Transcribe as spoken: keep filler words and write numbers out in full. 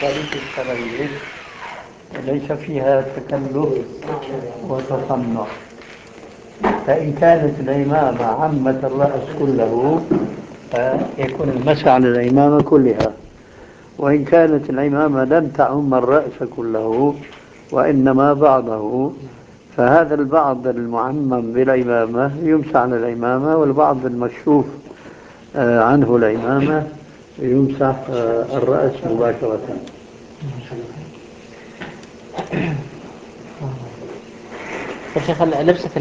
المصاريف الشرعية وليس فيها تكلف وتصنع. فإن كانت العمامة عمت الرأس كله فيكون المسح على العمامة كلها، وإن كانت العمامة لم تعم الرأس كله وإنما بعضه، فهذا البعض المعمم بالعمامة يمسح على العمامة، والبعض المكشوف عنه العمامة يمسح الرأس مباشرة. يا شيخ لبسة